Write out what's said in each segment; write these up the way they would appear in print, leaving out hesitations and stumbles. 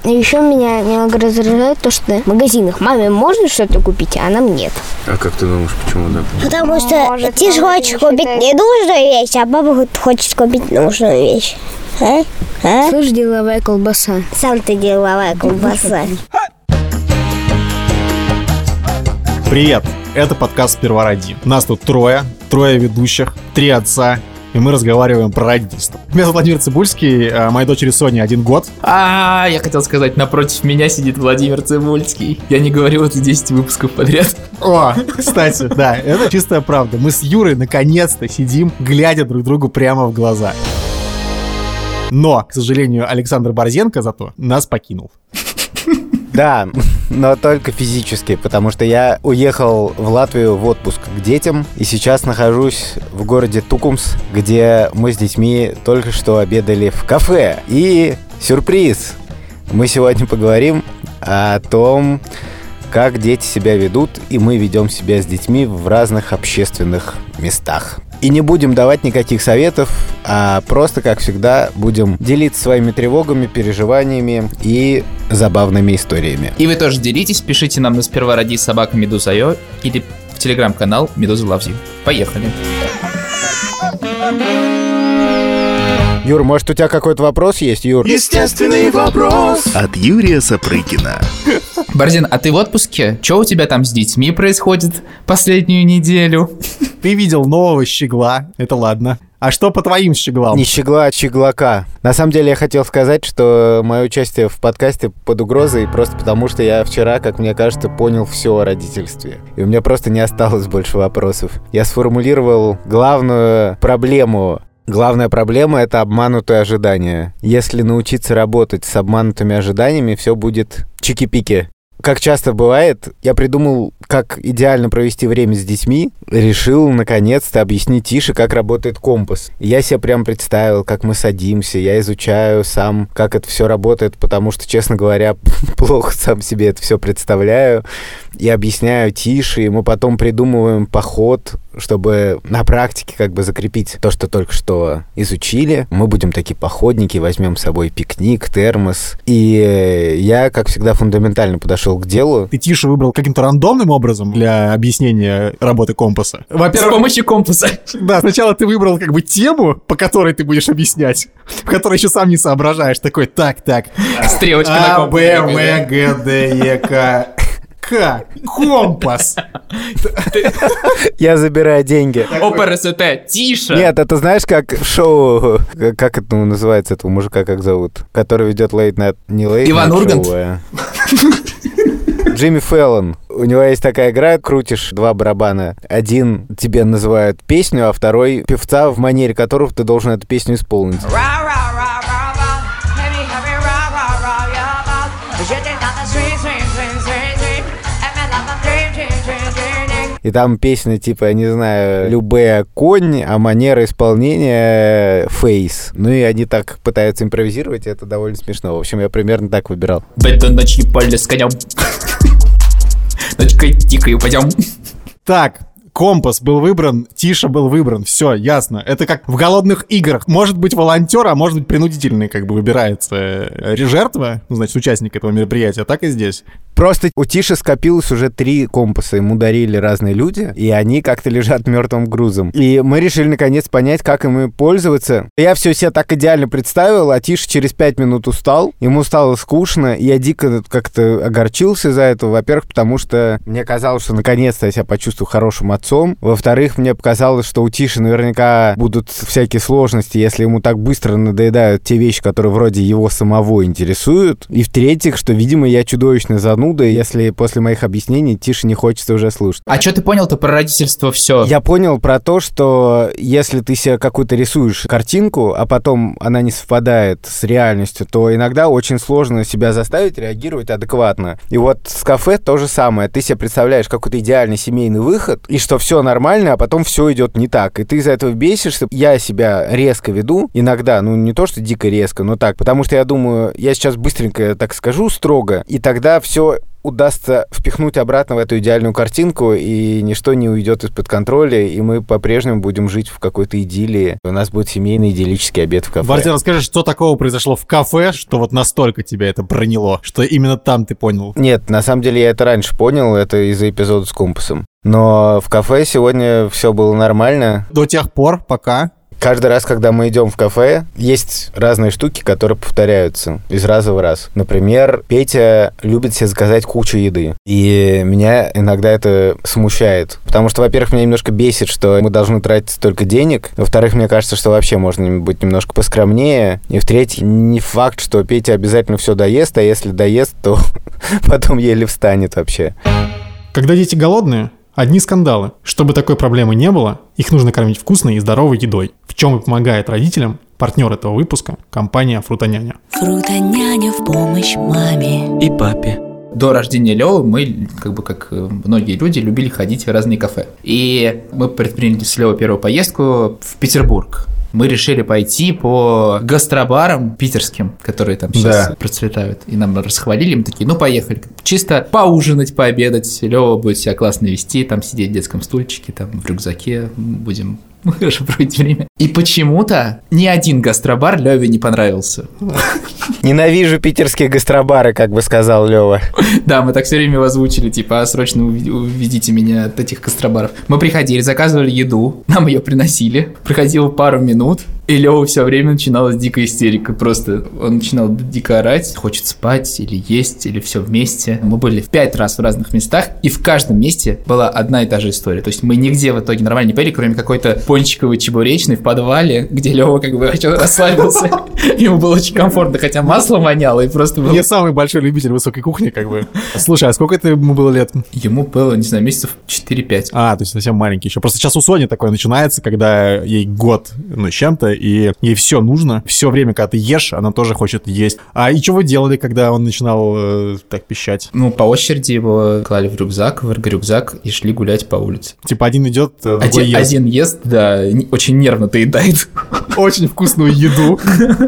Еще меня немного раздражает то, что в магазинах маме можно что-то купить, а нам нет. А как ты думаешь, почему так? Потому что ты же хочешь купить ненужную вещь, а папа хочет купить нужную вещь. Слышь, деловая колбаса. Сам ты деловая колбаса. Привет, это подкаст «Сперва роди». Нас тут трое ведущих, 3 отца, и мы разговариваем про родительство. Меня зовут Владимир Цибульский, а моей дочери Соне 1 год. Я хотел сказать, напротив меня сидит Владимир Цибульский. Я не говорил это 10 выпусков подряд. О, кстати, да, это чистая правда. Мы с Юрой наконец-то сидим, глядя друг другу прямо в глаза. Но, к сожалению, Александр Борзенко зато нас покинул. Да, но только физически, потому что я уехал в Латвию в отпуск к детям, и сейчас нахожусь в городе Тукумс, где мы с детьми только что обедали в кафе. И сюрприз! Мы сегодня поговорим о том, как дети себя ведут, и мы ведем себя с детьми в разных общественных местах. И не будем давать никаких советов, а просто, как всегда, будем делиться своими тревогами, переживаниями и забавными историями. И вы тоже делитесь, пишите нам на «Сперва роди» @meduza.io или в телеграм-канал Meduza Loves You. Поехали! Юр, может, у тебя какой-то вопрос есть, Юр? Естественный вопрос от Юрия Сапрыкина. Борзин, а ты в отпуске? Что у тебя там с детьми происходит последнюю неделю? Ты видел нового щегла, это ладно. А что по твоим щеглам? Не щегла, а щеглака. На самом деле я хотел сказать, что мое участие в подкасте под угрозой просто потому, что я вчера, как мне кажется, понял все о родительстве. И у меня просто не осталось больше вопросов. Я сформулировал главную проблему. Главная проблема — это обманутые ожидания. Если научиться работать с обманутыми ожиданиями, все будет чики-пики. Как часто бывает, я придумал, как идеально провести время с детьми, решил, наконец-то, объяснить Тише, как работает компас. И я себе прям представил, как мы садимся, я изучаю сам, как это все работает, потому что, честно говоря, плохо сам себе это все представляю. И объясняю Тише, и мы потом придумываем поход, чтобы на практике как бы закрепить то, что только что изучили. Мы будем такие походники, возьмем с собой пикник, термос. И я, как всегда, фундаментально подошел к делу. Ты Тише выбрал каким-то рандомным образом для объяснения работы компаса? С помощью компаса. Да, сначала ты выбрал как бы тему, по которой ты будешь объяснять, в которой еще сам не соображаешь. Такой, так. Стрелочка на А, компасе. Б, В, Г, Д, Е, К. Компас. Я забираю деньги. ОПРСТ, Тише. Нет, это знаешь, как в шоу, как это называется, этого мужика как зовут, который ведет Late Night, не Late Night Иван Ургант? шоу, а Джимми Фэллон. У него есть такая игра, крутишь 2 барабана. Один тебе называют песню, а второй певца, в манере которого ты должен эту песню исполнить. И там песня, типа, я не знаю, Любэ конь, а манера исполнения фейс. Ну и они так пытаются импровизировать, и это довольно смешно. В общем, я примерно так выбирал. В эту ночь поле с конем. Ночкой тихо пойдем. Так, компас был выбран, Тиша был выбран. Все, ясно. Это как в голодных играх. Может быть волонтер, а может быть принудительный, как бы выбирается жертва, ну, значит, участник этого мероприятия. Так и здесь. Просто у Тиши скопилось уже 3 компаса, ему дарили разные люди, и они как-то лежат мертвым грузом. И мы решили наконец понять, как ими пользоваться. Я все себе так идеально представил, а Тиша через 5 минут устал, ему стало скучно, и я дико как-то огорчился из-за этого. Во-первых, потому что мне казалось, что наконец-то я себя почувствую хорошим отцом. Во-вторых, мне показалось, что у Тиши наверняка будут всякие сложности, если ему так быстро надоедают те вещи, которые вроде его самого интересуют. И в-третьих, что, видимо, я чудовищно зануда, если после моих объяснений Тише не хочется уже слушать. А что ты понял-то про родительство все? Я понял про то, что если ты себе какую-то рисуешь картинку, а потом она не совпадает с реальностью, то иногда очень сложно себя заставить реагировать адекватно. И вот с кафе то же самое. Ты себе представляешь какой-то идеальный семейный выход, и что все нормально, а потом все идет не так. И ты из-за этого бесишься. Я себя резко веду иногда, ну не то, что дико резко, но так, потому что я думаю, я сейчас быстренько так скажу строго, и тогда все удастся впихнуть обратно в эту идеальную картинку, и ничто не уйдет из-под контроля, и мы по-прежнему будем жить в какой-то идиллии. У нас будет семейный идиллический обед в кафе. Бартин, расскажи, что такого произошло в кафе, что вот настолько тебя это проняло, что именно там ты понял? Нет, на самом деле я это раньше понял, это из-за эпизода с компасом. Но в кафе сегодня все было нормально. До тех пор, пока... Каждый раз, когда мы идем в кафе, есть разные штуки, которые повторяются из раза в раз. Например, Петя любит себе заказать кучу еды. И меня иногда это смущает. Потому что, во-первых, меня немножко бесит, что мы должны тратить столько денег. Во-вторых, мне кажется, что вообще можно быть немножко поскромнее. И в-третьих, не факт, что Петя обязательно все доест, а если доест, то потом еле встанет вообще. Когда дети голодные, одни скандалы. Чтобы такой проблемы не было, их нужно кормить вкусной и здоровой едой. В чем и помогает родителям партнер этого выпуска – компания «Фрутоняня». Фрутоняня в помощь маме И папе. До рождения Лёвы мы, как многие люди, любили ходить в разные кафе. И мы предприняли с Лёвой первую поездку в Петербург. Мы решили пойти по гастробарам питерским, которые там сейчас процветают. И нам расхвалили, мы такие, поехали. Чисто поужинать, пообедать. Лёва будет себя классно вести, там сидеть в детском стульчике, там в рюкзаке, будем хорошо проводить время. И почему-то ни один гастробар Лёве не понравился. Ненавижу питерские гастробары, как бы сказал Лёва. Да, мы так все время его озвучили, срочно уведите меня от этих гастробаров. Мы приходили, заказывали еду, нам ее приносили. Проходило пару минут, и Лёва все время начиналась дикая истерика. Просто он начинал дико орать, хочет спать или есть, или все вместе. Мы были в 5 раз в разных местах, и в каждом месте была одна и та же история. То есть мы нигде в итоге нормально не поели, кроме какой-то пончиковой чебуречной в подвале, где Лёва расслабился. Ему было очень комфортно, хотя масло воняло, и просто было... Я самый большой любитель высокой кухни, Слушай, а сколько это ему было лет? Ему было, не знаю, месяцев 4-5. То есть совсем маленький еще. Просто сейчас у Сони такое начинается, когда ей год, с чем-то, и ей все нужно. Все время, когда ты ешь, она тоже хочет есть. И что вы делали, когда он начинал так пищать? По очереди его клали в рюкзак, в рюкзак, и шли гулять по улице. Один идет, другой ест. Один ест, да, очень нервно доедает. Очень вкусную еду.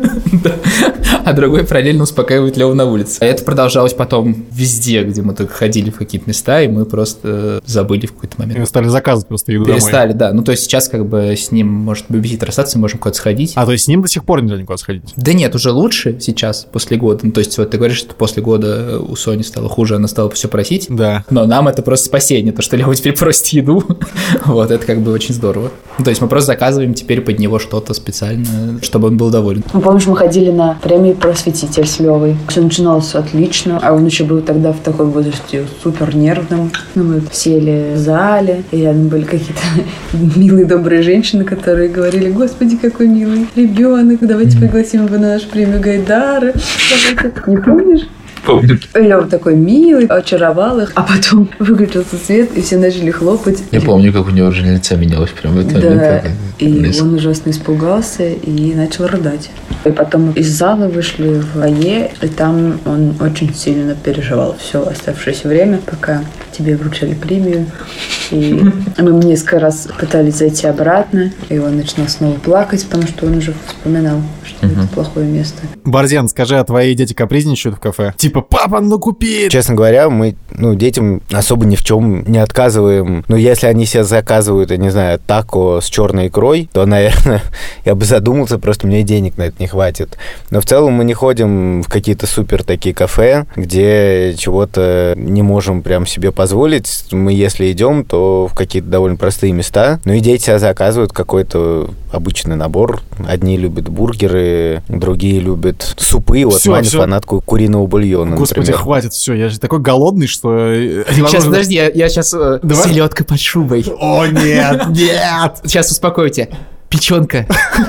А другой параллельно успокаивает Лёву на улице. А это продолжалось потом везде, где мы только ходили в какие-то места, и мы просто забыли в какой-то момент. И стали заказывать просто еду домой. Перестали, да. То есть сейчас с ним может бэбиситер остаться, мы можем куда-то сходить. То есть с ним до сих пор нельзя никуда сходить? Да нет, уже лучше сейчас, после года. То есть вот ты говоришь, что после года у Сони стало хуже, она стала все просить. Да. Но нам это просто спасение, то, что Лёва теперь просит еду. Вот, это очень здорово. То есть мы просто заказываем теперь под него что-то специально, чтобы он был доволен. Помнишь, мы ходили на премию «Просветитель» с Лёвой. Все начиналось отлично, а он еще был тогда в такой возрасте супер нервным. Мы сели в зале, и рядом были какие-то милые, добрые женщины, которые говорили: «Господи, какой милый ребенок, давайте пригласим его на нашу премию Гайдара». Не помнишь? Помню. Лёва такой милый, очаровал их, а потом выключился свет, и все начали хлопать. Я помню, как у него уже лицо менялось прямо в этот момент. Да, и он ужасно испугался и начал рыдать. И потом из зала вышли в фойе, и там он очень сильно переживал все оставшееся время, пока тебе вручали премию. И мы несколько раз пытались зайти обратно, и он начинал снова плакать, потому что он уже вспоминал, что это плохое место. Борзен, скажи, а твои дети капризничают в кафе? Папа, купи! Честно говоря, мы детям особо ни в чем не отказываем. Если они себе заказывают, я не знаю, тако с черной икрой, то, наверное, я бы задумался, просто мне денег на это не хватит. Но в целом мы не ходим в какие-то супер такие кафе, где чего-то не можем прям себе позволить. Мы, если идем, то в какие-то довольно простые места. И дети себя заказывают какой-то обычный набор. Одни любят бургеры, другие любят супы. Вот Маня фанатку куриного бульона, Господи, например. хватит, все, я же такой голодный, что... Сейчас, подожди, я сейчас селедка под шубой. О, нет. Сейчас успокойте. Печенка.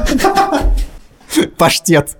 Паштет.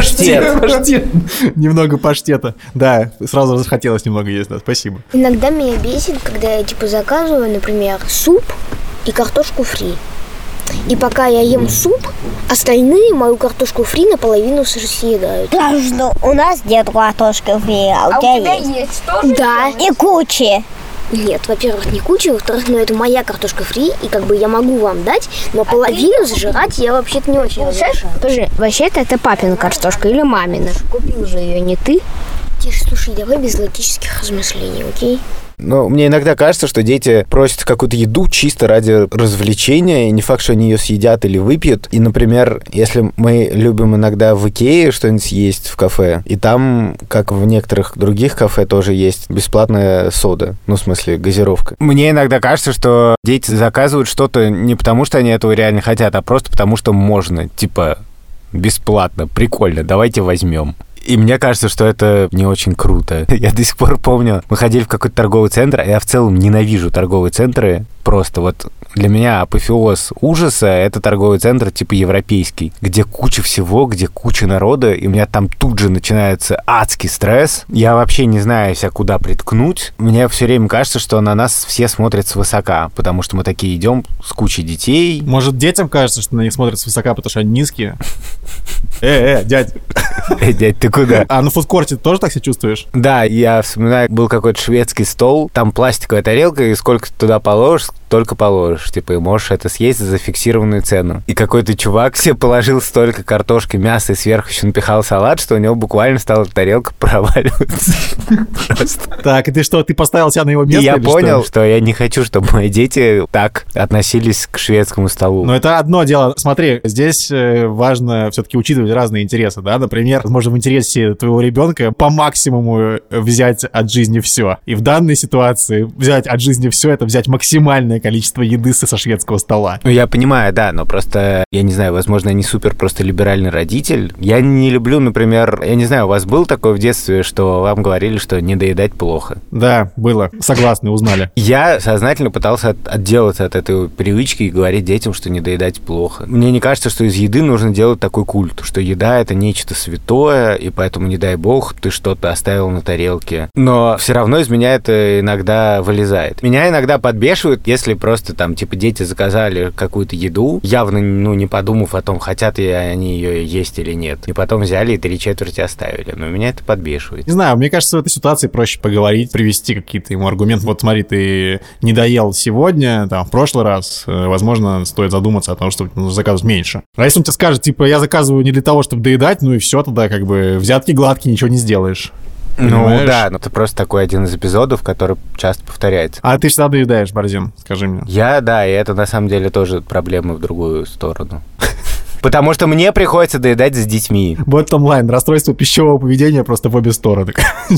Немного паштета. Да, сразу захотелось немного есть, да, спасибо. Иногда меня бесит, когда я заказываю, например, суп и картошку фри. И пока я ем суп, остальные мою картошку фри наполовину съедают. Да что, у нас нет картошки фри, а у тебя есть тоже? Да. И кучи. Нет, во-первых, не куча, во-вторых, это моя картошка фри, и я могу вам дать, но половину зажирать я вообще-то не очень разрешаю. Скажи, вообще-то это папина картошка или мамина? Купил же ее не ты. Тише, слушай, давай без логических размышлений, окей? Ну, мне иногда кажется, что дети просят какую-то еду чисто ради развлечения, и не факт, что они ее съедят или выпьют. И, например, если мы любим иногда в Икее что-нибудь съесть в кафе, и там, как в некоторых других кафе, тоже есть бесплатная сода, ну, в смысле, газировка. Мне иногда кажется, что дети заказывают что-то не потому, что они этого реально хотят, а просто потому, что можно. Типа, бесплатно, прикольно, давайте возьмем. И мне кажется, что это не очень круто. Я до сих пор помню, мы ходили в какой-то торговый центр, а я в целом ненавижу торговые центры. Просто вот для меня апофеоз ужаса — это торговый центр типа европейский, где куча всего, где куча народа, и у меня там тут же начинается адский стресс. Я вообще не знаю себя куда приткнуть. Мне все время кажется, что на нас все смотрят свысока, потому что мы такие идем с кучей детей. Может, детям кажется, что на них смотрят свысока, потому что они низкие? Дядь. Дядь, ты куда? А на фудкорте ты тоже так себя чувствуешь? Да, я вспоминаю, был какой-то шведский стол, там пластиковая тарелка, и сколько ты туда положишь, только положишь. Типа, и можешь это съесть за фиксированную цену. И какой-то чувак себе положил столько картошки, мяса и сверху еще напихал салат, что у него буквально стала тарелка проваливаться. Так, и ты что, ты поставил себя на его место? И я понял, что я не хочу, чтобы мои дети так относились к шведскому столу. Но это одно дело. Смотри, здесь важно все-таки учитывать разные интересы, да? Например, возможно, в интересе твоего ребенка по максимуму взять от жизни все. И в данной ситуации взять от жизни все — это взять максимальное количество еды со шведского стола. Ну, я понимаю, да, но просто, я не знаю, возможно, я не супер просто либеральный родитель. Я не люблю, например, я не знаю, у вас был такое в детстве, что вам говорили, что не доедать плохо? Да, было. Согласны, узнали. Я сознательно пытался отделаться от этой привычки и говорить детям, что не доедать плохо. Мне не кажется, что из еды нужно делать такой культ, что еда — это нечто святое, и поэтому, не дай бог, ты что-то оставил на тарелке. Но все равно из меня это иногда вылезает. Меня иногда подбешивает, если просто там, типа, дети заказали какую-то еду, явно, ну, не подумав о том, хотят ли они ее есть или нет. И потом взяли и 3/4 оставили. Но меня это подбешивает. Не знаю, мне кажется, в этой ситуации проще поговорить, привести какие-то ему аргументы. Вот смотри, ты не доел сегодня, там, в прошлый раз, возможно, стоит задуматься о том, что нужно заказывать меньше. А если он тебе скажет, типа, я заказываю не для того, чтобы доедать, ну и все, тогда как бы взятки гладкие, ничего не сделаешь. Понимаешь? Ну да, но это просто такой один из эпизодов, который часто повторяется. А ты всегда доедаешь, Борзин, скажи мне. Я, да, и это на самом деле тоже проблема в другую сторону. Потому что мне приходится доедать с детьми. Bottom line, расстройство пищевого поведения просто в обе стороны.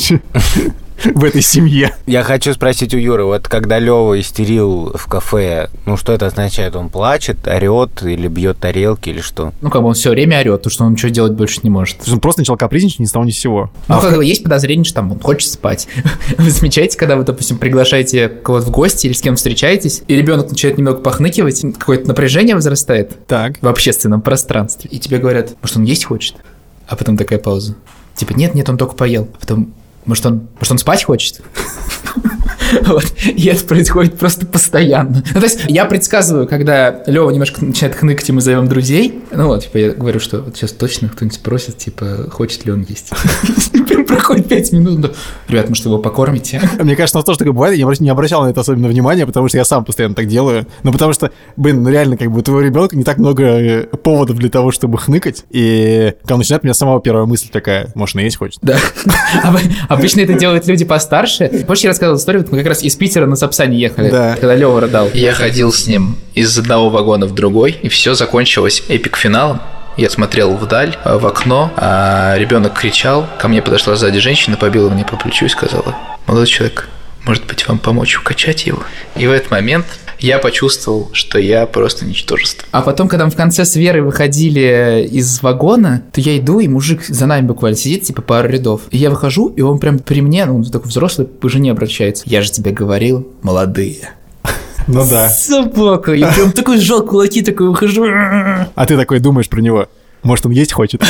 В этой семье. Я хочу спросить у Юры, вот когда Лёва истерил в кафе, ну что это означает? Он плачет, орёт или бьет тарелки или что? Ну, как бы он все время орёт, потому что он ничего делать больше не может. Он просто начал капризничать ни с того ни с сего. Ну, как бы есть подозрение, что там он хочет спать. Вы замечаете, когда вы, допустим, приглашаете кого-то в гости или с кем встречаетесь, и ребенок начинает немного похныкивать, какое-то напряжение возрастает в общественном пространстве, и тебе говорят, может, он есть хочет? А потом такая пауза. Типа, нет, он только поел. А потом, может, он спать хочет? Вот. И это происходит просто постоянно. Ну, то есть я предсказываю, когда Лёва немножко начинает хныкать, и мы зовем друзей. Ну вот, типа, я говорю, что вот сейчас точно кто-нибудь спросит, типа, хочет ли он есть. Проходит 5 минут. Ребят, может, его покормите? Мне кажется, у нас тоже такое бывает. Я не обращал на это особенно внимания, потому что я сам постоянно так делаю. Ну, потому что, ну реально, как бы у твоего ребенка не так много поводов для того, чтобы хныкать. И когда он начинает, у меня самого первая мысль такая, может, он есть хочет. Да. Обычно это делают люди постарше. Помнишь, я рассказывал историю, мы как раз из Питера на Сапсане ехали, когда Лёва рыдал. Я ходил с ним из одного вагона в другой, и все закончилось эпик-финалом. Я смотрел вдаль, в окно, а ребенок кричал. Ко мне подошла сзади женщина, побила мне по плечу и сказала: молодой человек, может быть, вам помочь укачать его? И в этот момент я почувствовал, что я просто ничтожество. А потом, когда мы в конце с Верой выходили из вагона, то я иду, и мужик за нами буквально сидит, типа, пару рядов. И я выхожу, и он прям при мне, он такой взрослый, к жене обращается. Я же тебе говорил, молодые. Ну да. Собака. Я прям такой сжал кулаки, такой выхожу. А ты такой думаешь про него? Может, он есть хочет?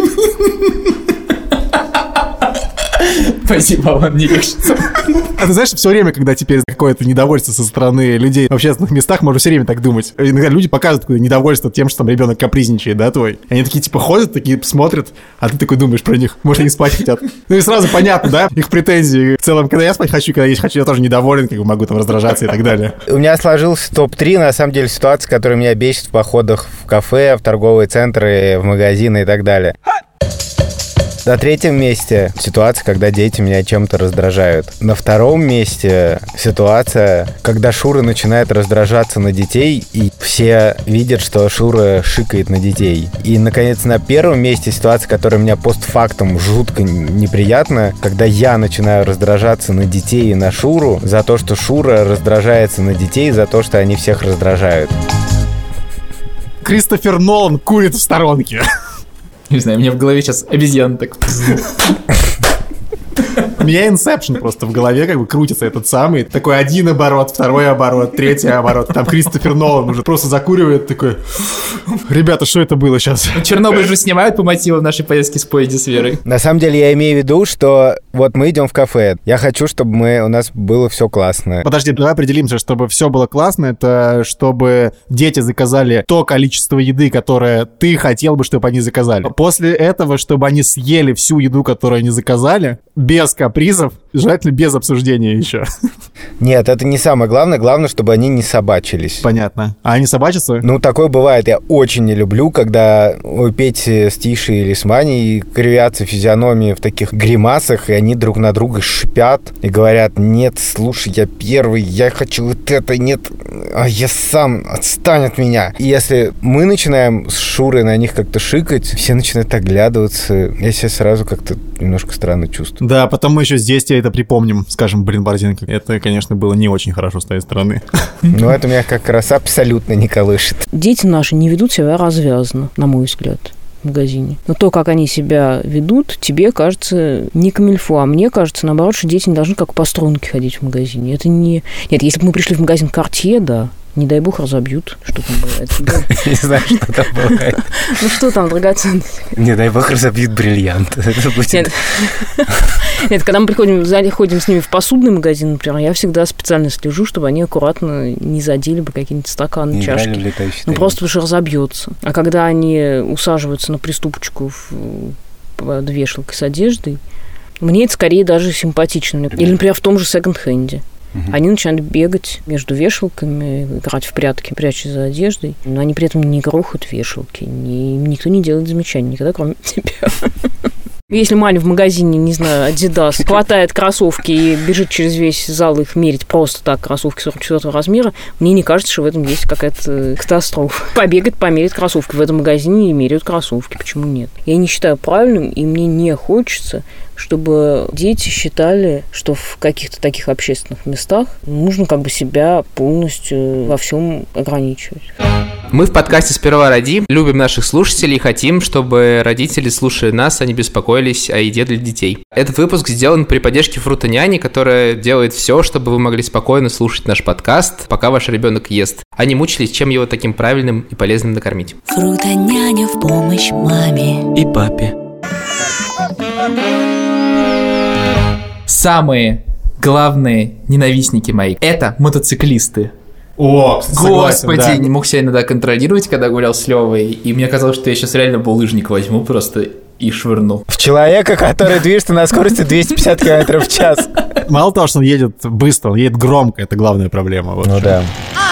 Спасибо, вам не легче. А ты знаешь, все время, когда теперь какое-то недовольство со стороны людей в общественных местах, можно все время так думать. Иногда люди показывают какое-то недовольство тем, что там ребенок капризничает, да, твой. Они такие, типа, ходят, такие смотрят, а ты такой думаешь про них. Может, они спать хотят. Ну и сразу понятно, да, их претензии. В целом, когда я спать хочу, когда есть хочу, я тоже недоволен, как бы могу там раздражаться и так далее. У меня сложился топ-3, на самом деле, ситуаций, которые меня бесят в походах в кафе, в торговые центры, в магазины и так далее. На третьем месте ситуация, когда дети меня чем-то раздражают. На втором месте ситуация, когда Шура начинает раздражаться на детей, и все видят, что Шура шикает на детей. И, наконец, на первом месте ситуация, которая меня постфактум жутко неприятна, когда я начинаю раздражаться на детей и на Шуру за то, что Шура раздражается на детей за то, что они всех раздражают. Кристофер Нолан курит в сторонке. Не знаю, у меня в голове сейчас обезьяна так... У меня Инсепшн просто в голове как бы крутится этот самый. Такой один оборот, второй оборот, третий оборот. Там Кристофер Нолан уже просто закуривает такой... Ребята, что это было сейчас? Чернобыль же снимают по мотивам нашей поездки с поезде с Верой. На самом деле я имею в виду, что вот мы идем в кафе. Я хочу, чтобы у нас было все классно. Подожди, давай определимся, чтобы все было классно. Это чтобы дети заказали то количество еды, которое ты хотел бы, чтобы они заказали. После этого, чтобы они съели всю еду, которую они заказали, без капризов, желательно без обсуждения еще. Нет, это не самое главное. Главное, чтобы они не собачились. Понятно. А они собачатся? Ну, такое бывает. Я очень не люблю, когда у Пети с Тишей или с Маней кривятся физиономии в таких гримасах, и они друг на друга шипят и говорят: нет, слушай, я первый, я хочу вот это, нет, а я сам, отстань от меня. И если мы начинаем с Шурой на них как-то шикать, все начинают оглядываться. Я себя сразу как-то немножко странно чувствую. Да, потом мы еще здесь тебе это припомним. Скажем, блин, Борзенко, это, конечно, было не очень хорошо с твоей стороны. Но это меня как раз абсолютно не колышет. Дети наши не ведут себя развязно, на мой взгляд, в магазине. Но то, как они себя ведут, тебе кажется не камильфо, а мне кажется, наоборот, что дети не должны как по струнке ходить в магазине. Это не... Нет, если бы мы пришли в магазин Cartier, да, не дай бог разобьют. Что там бывает? Не знаю, что там бывает. Ну что там, драгоценность? Не дай бог разобьют бриллиант. Нет, когда мы приходим в зале, ходим с ними в посудный магазин, например, я всегда специально слежу, чтобы они аккуратно не задели бы какие-нибудь стаканы, чашки. Ну просто потому что разобьется. А когда они усаживаются на приступочку под вешалкой с одеждой, мне это скорее даже симпатично. Или, например, в том же секонд-хенде. Они начинают бегать между вешалками, играть в прятки, прячась за одеждой, но они при этом не грохают вешалки, никто не делает замечаний, никогда, кроме тебя. Если Маня в магазине, не знаю, Adidas, хватает кроссовки и бежит через весь зал их мерить просто так, кроссовки 44 размера, мне не кажется, что в этом есть какая-то катастрофа. Побегать, померить кроссовки в этом магазине и меряют кроссовки. Почему нет? Я не считаю правильным, и мне не хочется, чтобы дети считали, что в каких-то таких общественных местах нужно как бы себя полностью во всем ограничивать. Мы в подкасте «Сперва роди» любим наших слушателей и хотим, чтобы родители, слушая нас, они беспокоились о еде для детей. Этот выпуск сделан при поддержке Фрутоняни, которая делает все, чтобы вы могли спокойно слушать наш подкаст, пока ваш ребенок ест, а не мучились, чем его таким правильным и полезным накормить. Фрутоняня в помощь маме и папе. Самые главные ненавистники мои – это мотоциклисты. О, Господи, да. Не мог себя иногда контролировать, когда гулял с Левой, и мне казалось, что я сейчас реально булыжник возьму просто и швырну. В человека, который движется на скорости 250 км в час. Мало того, что он едет быстро, он едет громко, это главная проблема. Вот ну да.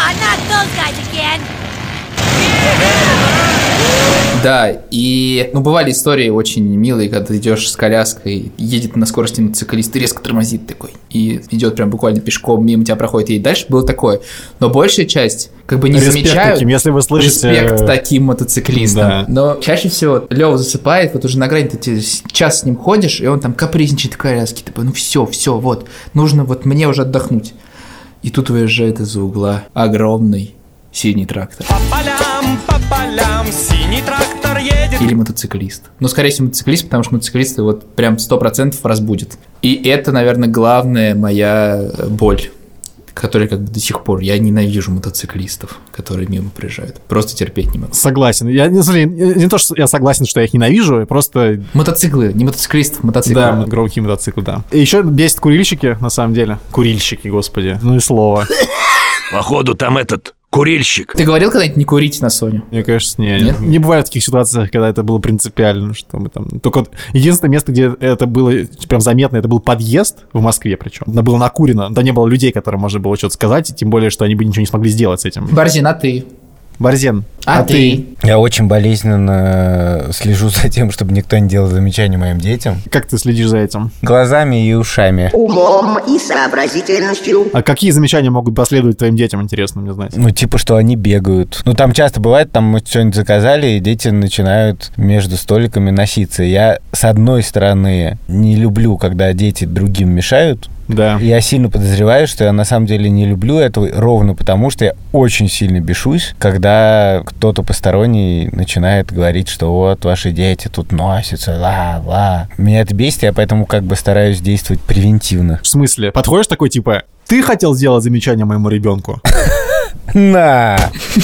Да, и бывали истории очень милые, когда ты идешь с коляской, едет на скорости мотоциклист и резко тормозит такой, и идет прям буквально пешком, мимо тебя проходит, и дальше было такое. Но большая часть как бы не замечают таким, если вы слышите... респект таким мотоциклистам. Да. Но чаще всего Лёва засыпает, вот уже на грани ты час с ним ходишь, и он там капризничает в коляске, типа, ну все, вот, нужно вот мне уже отдохнуть. И тут выезжает из-за угла огромный синий трактор. По полям, синий трактор едет. Или мотоциклист. Ну, скорее всего, мотоциклист, потому что мотоциклисты вот прям 100% разбудят. И это, наверное, главная моя боль, которая как бы до сих пор... Я ненавижу мотоциклистов, которые мимо приезжают. Просто терпеть не могу. Согласен. Я не то, что я согласен, что я их ненавижу, просто... Мотоциклы, не мотоциклистов, мотоциклы. Да, громкие мотоциклы, да. И еще бесит курильщики, на самом деле. Курильщики, господи. Ну и слово. Походу там этот... курильщик. Ты говорил когда-нибудь не курить на Соню? Мне кажется, нет. Не бывает таких ситуаций, когда это было принципиально, что мы там... Только вот единственное место, где это было прям заметно, это был подъезд в Москве причем. Это было накурено. Там не было людей, которым можно было что-то сказать, и тем более, что они бы ничего не смогли сделать с этим. Борзин, а ты? Борзен, а ты? Я очень болезненно слежу за тем, чтобы никто не делал замечаний моим детям. Как ты следишь за этим? Глазами и ушами. Умом и сообразительностью. А какие замечания могут последовать твоим детям, интересно мне знать? Ну, типа, что они бегают. Ну, там часто бывает, там мы что-нибудь заказали, и дети начинают между столиками носиться. Я, с одной стороны, не люблю, когда дети другим мешают. Да. Я сильно подозреваю, что я на самом деле не люблю этого ровно потому, что я очень сильно бешусь, когда кто-то посторонний начинает говорить, что вот ваши дети тут носятся, ла-ла. Меня это бесит, я поэтому как бы стараюсь действовать превентивно. В смысле? Подходишь такой, типа, ты хотел сделать замечание моему ребенку? На!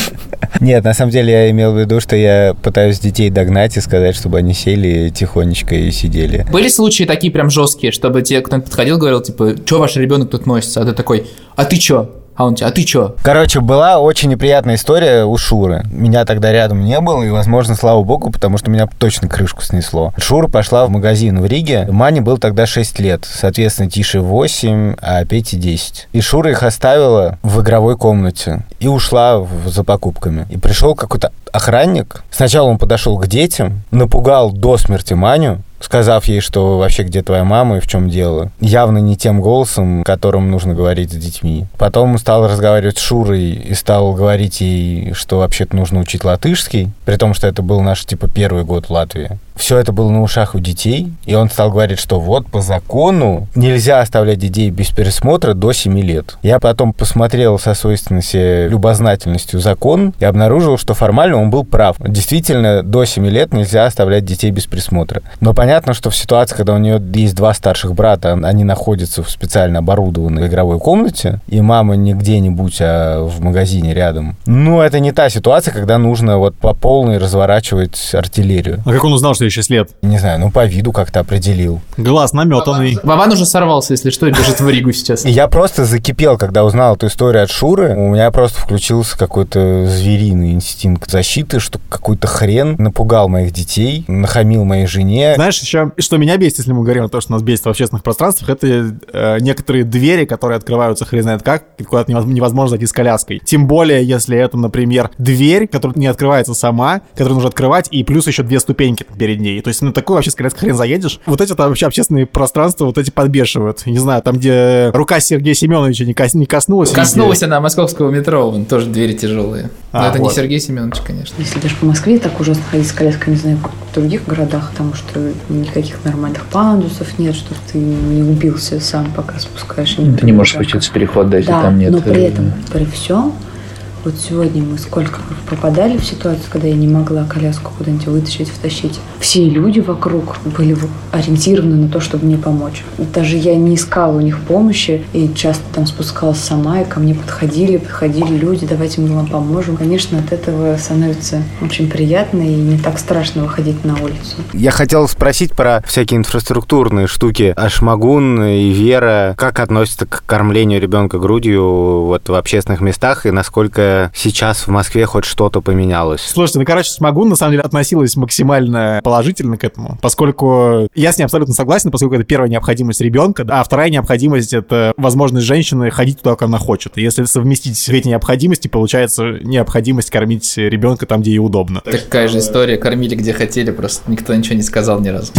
Нет, на самом деле я имел в виду, что я пытаюсь детей догнать и сказать, чтобы они сели тихонечко и сидели. Были случаи такие прям жесткие, чтобы тебе кто-нибудь подходил, говорил, типа, что ваш ребенок тут носится? А ты такой, а ты чё? А он тебе, а ты чё? Короче, была очень неприятная история у Шуры. Меня тогда рядом не было, и, возможно, слава богу, потому что меня точно крышку снесло. Шура пошла в магазин в Риге. Мане было тогда 6 лет. Соответственно, Тише 8, а Пете 10. И Шура их оставила в игровой комнате и ушла за покупками. И пришел какой-то охранник. Сначала он подошел к детям, напугал до смерти Маню, сказав ей, что вообще где твоя мама и в чем дело. Явно не тем голосом, которым нужно говорить с детьми. Потом стал разговаривать с Шурой и стал говорить ей, что вообще-то нужно учить латышский, при том, что это был наш, типа, первый год в Латвии. Все это было на ушах у детей, и он стал говорить, что вот по закону нельзя оставлять детей без пересмотра до 7 лет. Я потом посмотрел со свойственной себе любознательностью закон и обнаружил, что формально он был прав. Действительно, до 7 лет нельзя оставлять детей без присмотра. Но понятно, что в ситуации, когда у нее есть 2 старших брата, они находятся в специально оборудованной игровой комнате, и мама не где-нибудь, а в магазине рядом. Ну, это не та ситуация, когда нужно вот по полной разворачивать артиллерию. А как он узнал, что ей 6 лет? Не знаю, ну по виду как-то определил. Глаз наметанный. Вован уже сорвался, если что, и бежит в Ригу сейчас. Я просто закипел, когда узнал эту историю от Шуры. У меня просто включился какой-то звериный инстинкт защиты, что какой-то хрен напугал моих детей, нахамил моей жене. Знаешь, еще, что меня бесит, если мы говорим о том, что нас бесит в общественных пространствах, это некоторые двери, которые открываются хрен знает как, куда-то невозможно зайти с коляской. Тем более, если это, например, дверь, которая не открывается сама, которую нужно открывать, и плюс еще 2 ступеньки перед ней. То есть на такую вообще с коляской хрен заедешь. Вот эти там вообще общественные пространства вот эти подбешивают. Не знаю, там, где рука Сергея Семеновича не коснулась. Коснулась она московского метро, вон тоже двери тяжелые. Но это вот. Не Сергей Семенович, конечно. Если даже по Москве так ужасно ходить с коляской, не знаю, как в других городах, потому что никаких нормальных пандусов нет, что ты не убился сам, пока спускаешь. Ты не можешь спуститься в переход, да, если там нет. Но при этом, при всем, вот сегодня мы сколько попадали в ситуацию, когда я не могла коляску куда-нибудь вытащить, втащить. Все люди вокруг были ориентированы на то, чтобы мне помочь. Даже я не искала у них помощи и часто там спускалась сама, и ко мне подходили люди, давайте мы вам поможем. Конечно, от этого становится очень приятно и не так страшно выходить на улицу. Я хотел спросить про всякие инфраструктурные штуки. Ашмагун и Вера, как относятся к кормлению ребенка грудью вот в общественных местах и насколько сейчас в Москве хоть что-то поменялось? Слушайте, ну, короче, Шмагун, на самом деле, относилась максимально положительно к этому, поскольку я с ней абсолютно согласен, поскольку это первая необходимость ребенка, а вторая необходимость — это возможность женщины ходить туда, куда она хочет. И если совместить эти необходимости, получается необходимость кормить ребенка там, где ей удобно. Такая же история, кормили где хотели, просто никто ничего не сказал ни разу.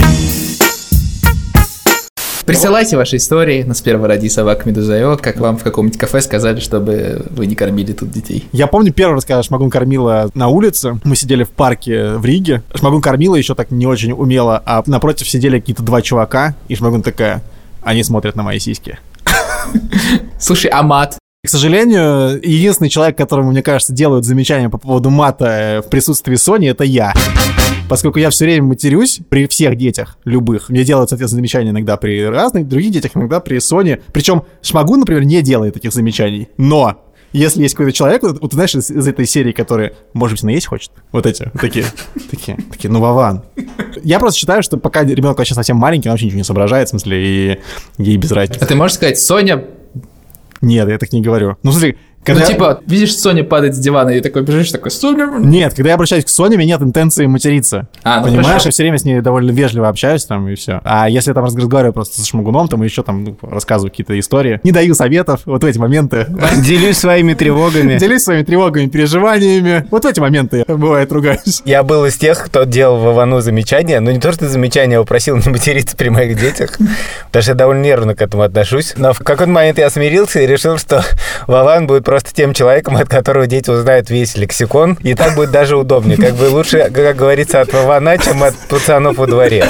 Присылайте ваши истории на sperva@meduza.io, как вам в каком-нибудь кафе сказали, чтобы вы не кормили тут детей. Я помню первый раз, когда Шмагун кормила на улице, мы сидели в парке в Риге. Шмагун кормила еще так не очень умело, а напротив сидели какие-то 2 чувака, и Шмагун такая: они смотрят на мои сиськи. Слушай, а мат? К сожалению, единственный человек, которому, мне кажется, делают замечания по поводу мата в присутствии Сони, это я. Поскольку я все время матерюсь при всех детях, любых. Мне делают, соответственно, замечания иногда при разных других детях, иногда при Соне. Причем Шмагун, например, не делает таких замечаний. Но если есть какой-то человек, вот ты знаешь, из этой серии, который, может быть, наесть хочет, вот эти, такие, ну, Вован. Я просто считаю, что пока ребенок вообще совсем маленький, он вообще ничего не соображает, в смысле, и ей без разницы. А ты можешь сказать: Соня... Нет, я так не говорю. Ну, смотри, Типа, видишь, Соня падает с дивана, и такой бежишь, такой, Соня... Нет, когда я обращаюсь к Соне, у меня нет интенции материться. Понимаешь, хорошо. я все время с ней довольно вежливо общаюсь там, и все. А если я там разговариваю просто со шмыгуном, там, и еще там рассказываю какие-то истории, не даю советов, вот в эти моменты. Делюсь своими тревогами. Переживаниями. Вот в эти моменты я, бывает, ругаюсь. Я был из тех, кто делал Вовану замечания, но не то, что замечания, а просил не материться при моих детях, потому что я довольно нервно к этому отношусь. Но в какой-то момент я смирился и решил, что Вован будет просто тем человеком, от которого дети узнают весь лексикон, и так будет даже удобнее. Как бы лучше, как говорится, от Вована, чем от пацанов во дворе.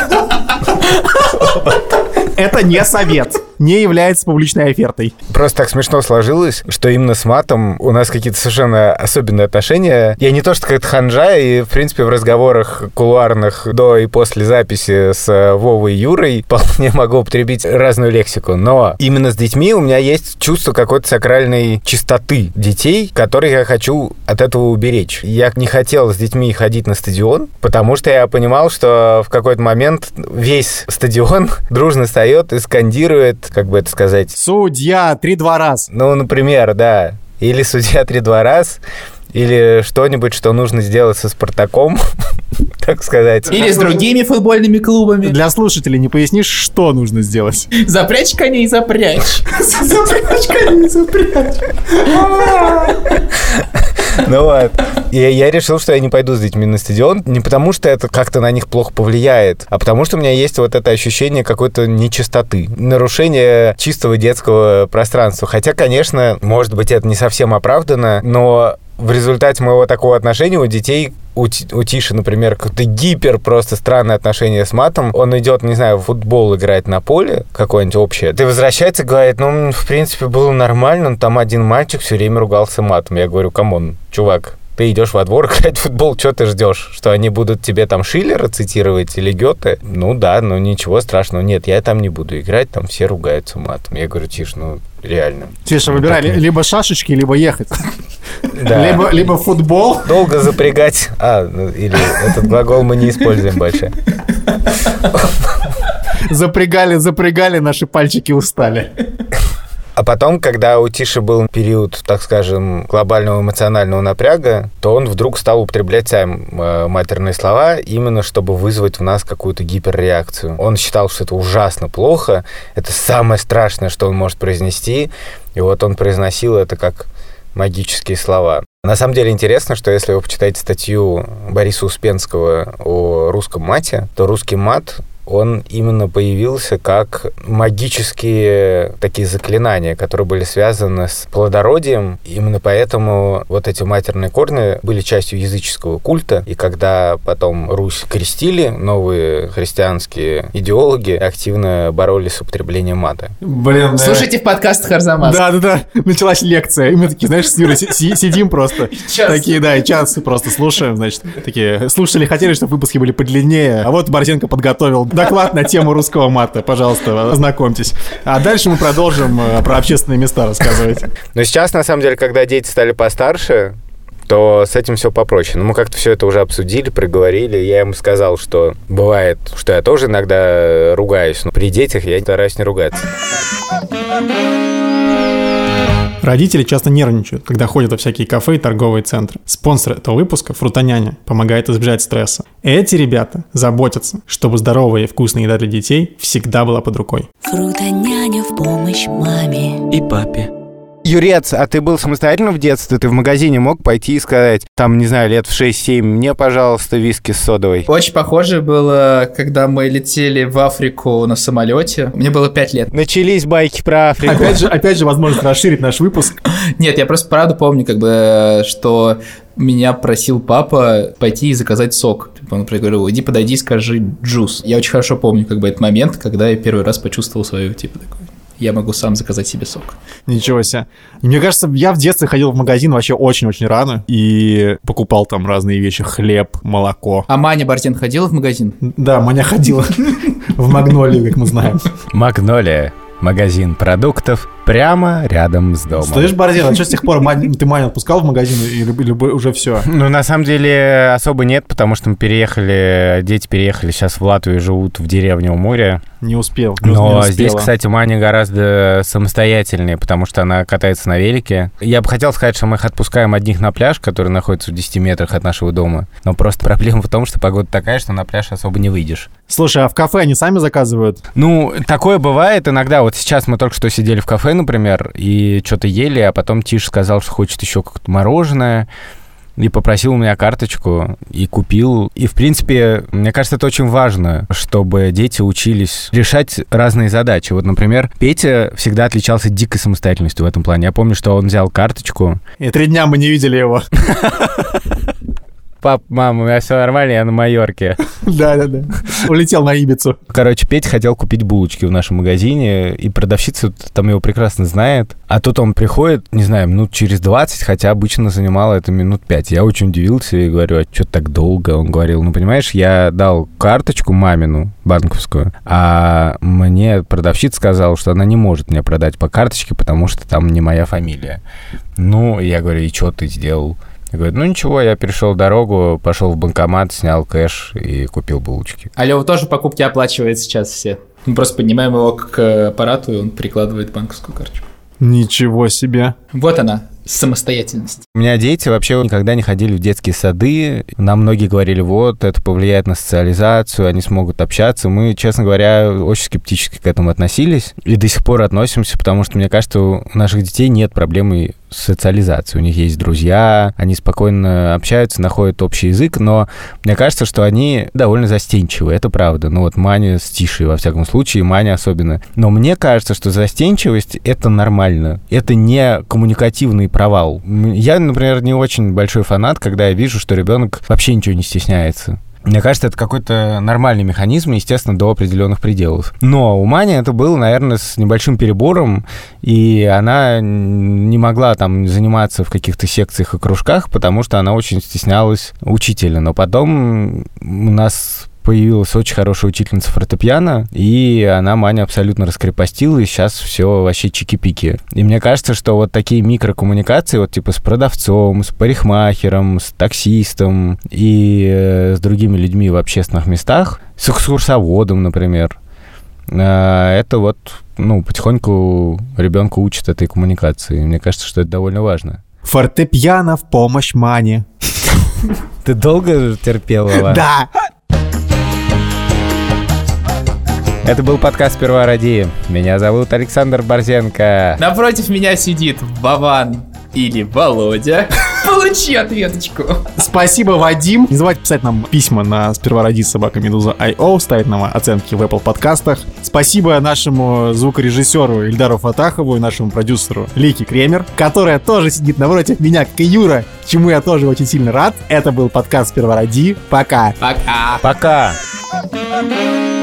Это не совет. Не является публичной офертой. Просто так смешно сложилось, что именно с матом у нас какие-то совершенно особенные отношения. Я не то, что как-то ханжа, и, в принципе, в разговорах кулуарных до и после записи с Вовой и Юрой вполне могу употребить разную лексику. Но именно с детьми у меня есть чувство какой-то сакральной чистоты детей, которых я хочу от этого уберечь. Я не хотел с детьми ходить на стадион, потому что я понимал, что в какой-то момент весь стадион дружно встает и скандирует, как бы это сказать... Судья 3-2 раз. Ну, например, да. Или судья 3-2 раз, или что-нибудь, что нужно сделать со «Спартаком», так сказать. Или с другими футбольными клубами. Для слушателей не пояснишь, что нужно сделать? Запрячь коней, запрячь. Запрячь коней, запрячь. Ну вот. И я решил, что я не пойду с детьми на стадион, не потому что это как-то на них плохо повлияет, а потому что у меня есть вот это ощущение какой-то нечистоты, нарушения чистого детского пространства. Хотя, конечно, может быть, это не совсем оправдано, но в результате моего такого отношения у детей, у Тиши, например, какое-то гипер просто странное отношение с матом. Он идет, не знаю, в футбол играть на поле, какое-нибудь общее. Ты возвращается и говорит, ну, в принципе, было нормально, но там один мальчик все время ругался матом. Я говорю, камон, чувак, ты идешь во двор играть в футбол, что ты ждешь? Что они будут тебе там Шиллера цитировать или Гёте? Ну да, ну ничего страшного. Нет, я там не буду играть, там все ругаются матом. Я говорю, Тиш, ну реально. Тиша, выбирай либо шашечки, либо ехать. Да. Либо футбол. Долго запрягать. Или этот глагол мы не используем больше. Запрягали, наши пальчики устали. А потом, когда у Тиши был период, так скажем, глобального эмоционального напряга, то он вдруг стал употреблять сами матерные слова, именно чтобы вызвать в нас какую-то гиперреакцию. Он считал, что это ужасно плохо, это самое страшное, что он может произнести, и вот он произносил это как магические слова. На самом деле интересно, что если вы почитаете статью Бориса Успенского о русском мате, то русский мат, он именно появился как магические такие заклинания, которые были связаны с плодородием. Именно поэтому вот эти матерные корни были частью языческого культа. И когда потом Русь крестили, новые христианские идеологи активно боролись с употреблением мата. Блин, слушайте в подкастах Арзамас. Да. Началась лекция. И мы такие, знаешь, с Юрой сидим просто. Такие, да, и час просто слушаем. Значит, такие, слушатели хотели, чтобы выпуски были подлиннее. А вот Борзенко подготовил доклад на тему русского мата. Пожалуйста, ознакомьтесь. А дальше мы продолжим про общественные места рассказывать. Но сейчас, на самом деле, когда дети стали постарше, то с этим все попроще. Но мы как-то все это уже обсудили, проговорили. Я ему сказал, что бывает, что я тоже иногда ругаюсь, но при детях я стараюсь не ругаться. Родители часто нервничают, когда ходят во всякие кафе и торговые центры. Спонсор этого выпуска, Фрутоняня, помогает избежать стресса. Эти ребята заботятся, чтобы здоровая и вкусная еда для детей всегда была под рукой. Фрутоняня в помощь маме и папе. Юрец, а ты был самостоятельно в детстве? Ты в магазине мог пойти и сказать, там, не знаю, лет в 6-7, мне, пожалуйста, виски с содовой? Очень похоже было, когда мы летели в Африку на самолете. Мне было 5 лет. Начались байки про Африку. Опять же, возможность расширить наш выпуск. Нет, я просто правда помню, как бы, что меня просил папа пойти и заказать сок. Он говорил, иди подойди, скажи джус. Я очень хорошо помню, как бы, этот момент, когда я первый раз почувствовал свою, типа, такое. Я могу сам заказать себе сок. Ничего себе. Мне кажется, я в детстве ходил в магазин вообще очень-очень рано и покупал там разные вещи. Хлеб, молоко. А Маня Бартен ходила в магазин? Да, Маня ходила в Магнолию, как мы знаем. Магнолия. Магазин продуктов Прямо рядом с домом. Слышь, Борзен, а что с тех пор ты Маню отпускал в магазин или уже все? Ну, на самом деле, особо нет, потому что мы дети переехали сейчас в Латвию, живут в деревне у моря. Не успел. Но здесь, кстати, Маня гораздо самостоятельнее, потому что она катается на велике. Я бы хотел сказать, что мы их отпускаем одних на пляж, который находится в 10 метрах от нашего дома. Но просто проблема в том, что погода такая, что на пляж особо не выйдешь. Слушай, а в кафе они сами заказывают? Ну, такое бывает иногда. Вот сейчас мы только что сидели в кафе, например, и что-то ели, а потом Тиша сказал, что хочет еще как-то мороженое. И попросил у меня карточку, и купил. И, в принципе, мне кажется, это очень важно, чтобы дети учились решать разные задачи. Вот, например, Петя всегда отличался дикой самостоятельностью в этом плане. Я помню, что он взял карточку. И 3 дня мы не видели его. Пап, мам, у меня все нормально, я на Майорке. Да. Улетел на Ибицу. Короче, Петя хотел купить булочки в нашем магазине, и продавщица там его прекрасно знает. А тут он приходит, не знаю, минут через 20, хотя обычно занимало это минут 5. Я очень удивился и говорю, а что так долго? Он говорил, ну, понимаешь, я дал карточку мамину, банковскую, а мне продавщица сказала, что она не может мне продать по карточке, потому что там не моя фамилия. Ну, я говорю, и что ты сделал? Я говорю, ну ничего, я перешел дорогу, пошел в банкомат, снял кэш и купил булочки. А Лёва тоже покупки оплачивает сейчас все. Мы просто поднимаем его к аппарату, и он прикладывает банковскую карточку. Ничего себе. Вот она, самостоятельность. У меня дети вообще никогда не ходили в детские сады. Нам многие говорили, вот, это повлияет на социализацию, они смогут общаться. Мы, честно говоря, очень скептически к этому относились. И до сих пор относимся, потому что, мне кажется, у наших детей нет проблемы с социализацией. У них есть друзья, они спокойно общаются, находят общий язык, но мне кажется, что они довольно застенчивы, это правда. Ну вот Маня с Тишей, во всяком случае, Маня особенно. Но мне кажется, что застенчивость — это нормально. Это не коммуникативный провал. Я, например, не очень большой фанат, когда я вижу, что ребенок вообще ничего не стесняется. Мне кажется, это какой-то нормальный механизм, естественно, до определенных пределов. Но у Мани это было, наверное, с небольшим перебором, и она не могла там заниматься в каких-то секциях и кружках, потому что она очень стеснялась учителя. Но потом у нас появилась очень хорошая учительница фортепиано, и она Маню абсолютно раскрепостила, и сейчас все вообще чики-пики. И мне кажется, что вот такие микрокоммуникации, вот типа с продавцом, с парикмахером, с таксистом и с другими людьми в общественных местах, с экскурсоводом, например, это вот, ну, потихоньку ребенка учат этой коммуникации. Мне кажется, что это довольно важно. Фортепиано в помощь Мане. Ты долго терпела? Да. Это был подкаст «Сперва ради». Меня зовут Александр Борзенко. Напротив меня сидит Вован или Володя. Получи ответочку. Спасибо, Вадим. Не забывайте писать нам письма на сперваради@meduza.io, ставить нам оценки в Apple подкастах. Спасибо нашему звукорежиссеру Ильдару Фатахову и нашему продюсеру Лике Кремер, которая тоже сидит напротив меня, как и Юра, чему я тоже очень сильно рад. Это был подкаст «Сперва ради». Пока. Пока. Пока.